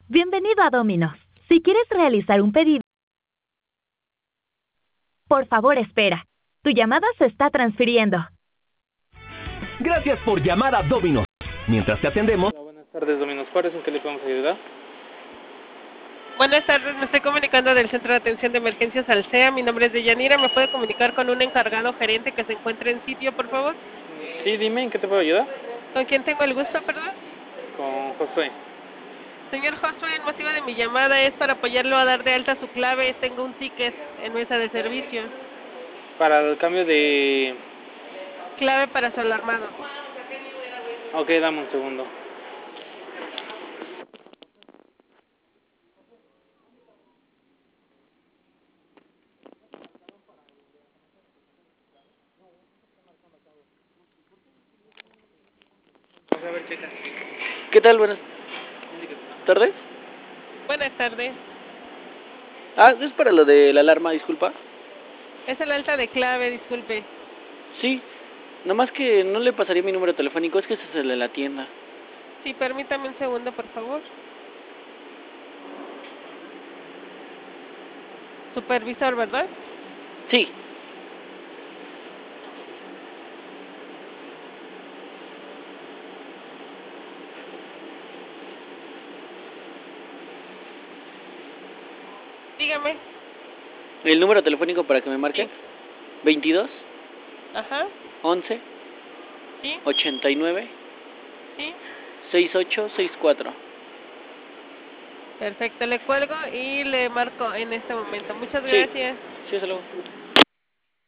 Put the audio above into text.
Bienvenido a Domino's. Si quieres realizar un pedido, por favor espera. Tu llamada se está transfiriendo. Gracias por llamar a Domino's. Mientras te atendemos... Hola, buenas tardes, Domino's Juárez, ¿en qué le podemos ayudar? Buenas tardes, me estoy comunicando del Centro de Atención de Emergencias Alsea. Mi nombre es Deyanira. ¿Me puede comunicar con un encargado gerente que se encuentre en sitio, por favor? Sí, dime, ¿en qué te puedo ayudar? ¿Con quién tengo el gusto, perdón? Con Josué. Señor Josué, el motivo de mi llamada es para apoyarlo a dar de alta su clave. Tengo un ticket en mesa de servicio. Para el cambio de... Clave para su alarmado. Ok, dame un segundo. A ver, checa. ¿Qué tal? Buenas tardes. Buenas tardes. Ah, es para lo de la alarma, disculpa. Es el alta de clave, disculpe. Sí, nomás que no le pasaría mi número telefónico, es que ese es el de la tienda. Sí, permítame un segundo, por favor. Supervisor, ¿verdad? Sí. Dígame. ¿El número telefónico para que me marque? Sí. 22 Ajá. 11 Sí. 89 Sí. 6864. Perfecto, le cuelgo y le marco en este momento. Muchas Sí. gracias. Sí, hasta luego.